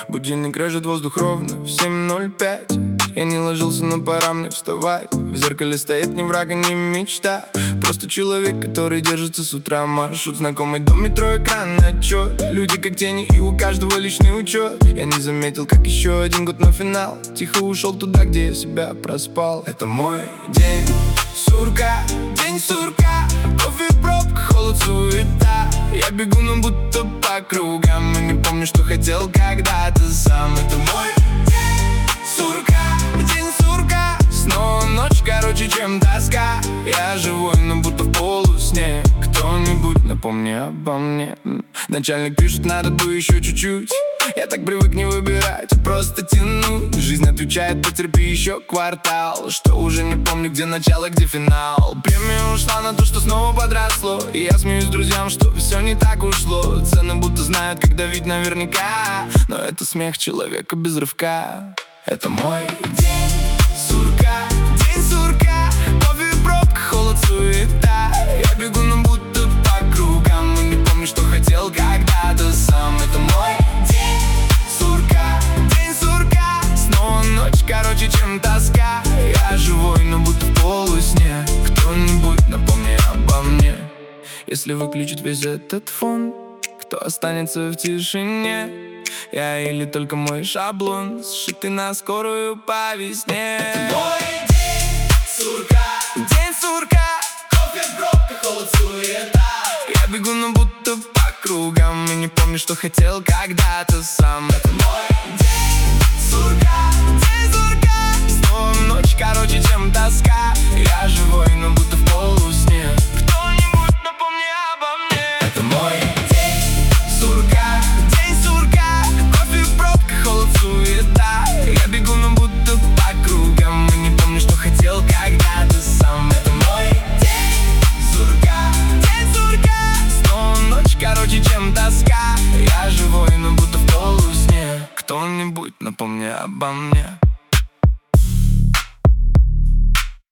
Будильник режет воздух ровно в 7:05. Я не ложился, но пора мне вставать. В зеркале стоит не враг и не мечта, просто человек, который держится с утра. Маршрут знакомый дом, метро, экранный отчет. Люди как тени, и у каждого личный учет. Я не заметил, как еще один год на финал тихо ушел туда, где я себя проспал. Это мой день сурка, день сурка. Кофе, пробка, холод, суета. Я бегу, но будто по кругам, и не помню, что хотел когда-то сам. Это мой день сурка, день сурка. Снова ночь короче, чем тоска. Я живой, но будто в полусне. Кто-нибудь напомни обо мне. Начальник пишет, надо бы еще чуть-чуть. Я так привык не выбирать, просто тянуть. Жизнь отвечает, потерпи еще квартал. Что уже не помню, где начало, где финал. Премия ушла на то, что снова подросло. И я смеюсь друзьям, что все не так ушло. Цены будто знают, как давить наверняка. Но это смех человека без рывка. Это мой день сурка, день сурка. Кофе, пробка, холод, суета. Я бегу, но будто по кругам, и не помню, что хотел когда-то сам. Это мой день сурка, день сурка. Снова ночь короче, чем тоска. Я живой, но будто в полусне. Кто-нибудь напомни обо мне. Если выключить весь этот фон, кто останется в тишине? Я или только мой шаблон, сшитый на скорую по весне. Это мой день сурка, день сурка. Кофе, пробка, холод, суета. Я бегу, но будто по кругам, и не помню, что хотел когда-то сам. Это мой день сурка, день сурка. Снова ночь короче, чем тоска. Я живой, но будто в полусне. Кто-нибудь напомни обо мне. Это мой день сурка, день сурка. Кофе, пробка, холод, суета. Я бегу, но будто по кругам, и не помню, что хотел когда-то сам. Это мой день сурка, день сурка. Снова ночь короче, чем тоска. Я живой, но будто в полусне. Кто-нибудь напомни обо мне.